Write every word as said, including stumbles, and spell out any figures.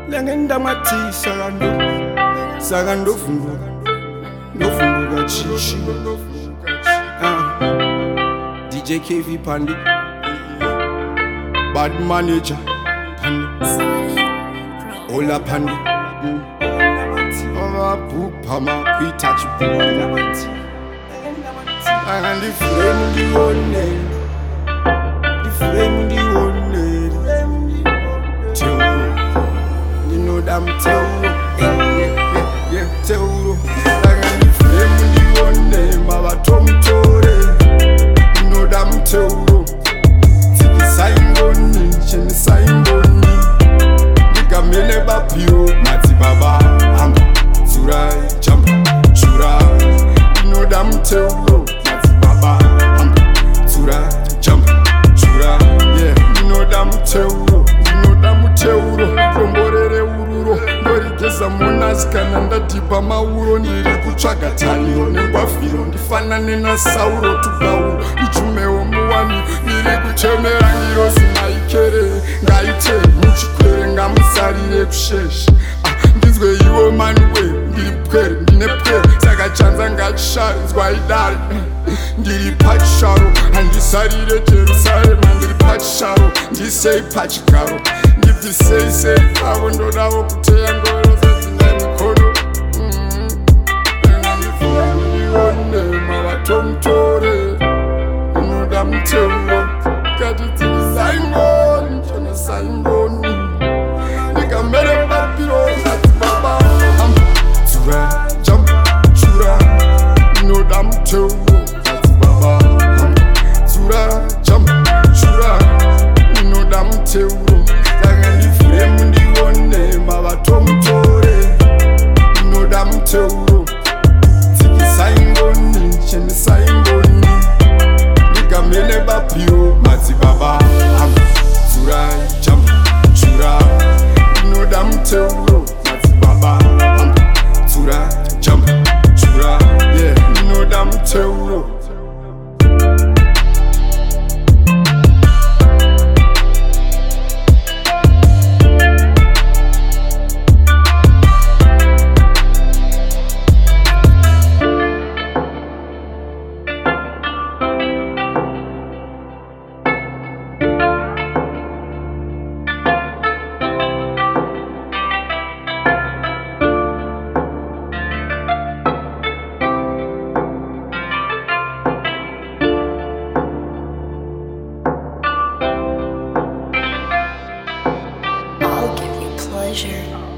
Lengenda mati sagando sagando fungu no fungu gachishi ah D J K V Pandi bad manager Pandi Ola Pandi Ola Pupama we touch and the flame the one the flame the one I'm Teuro, yeah, yeah, yeah, Teuro. I got the flame, the one name, Baba Tom Tore. You know that I'm Teuro. Take the sign on me, change the sign on me. Nigga me never pure, Mati Baba. I'm Turai, jump, Chura. You know that I'm Teuro, Mati Baba. I'm Turai, jump, Chura. Yeah, you know that I'm Teuro. You know that I'm Teuro. Ndorigeza munazikana ndatipa mauro ndiri kutsvaga tariro nengwafiro ndifanane nasauro tugauro ichumewo muwani ndiri kuchemera ngiro sinaikere ngaite muchikwere ngamusarire kusheshe ndizwe iwo manuwe ndiri pwere ndine pwere saka chanza ngachisharidzwa idare ndiri pachisharo handisarire Jerusalema ndiri pachisharo ndisei pachigaro ndibvisei sei avo ndodavo kuteya ngoro zedzine mikono engandifuamndione mavatomtore unoda mutemo kati dziri saingoni chone saingoni ndikamere papiro ngati baba tura jump chura unoda mutemo ngati baba tura jump chura unoda mutemo Teuro, take the sign on me, change the sign on me. Nigga me never pure, Mati Baba. I'm Turai, jump, Chura. You know that I'm Teuro, Mati Baba. I'm Turai, jump, Chura. Yeah, you know that I'm Teuro. Pleasure.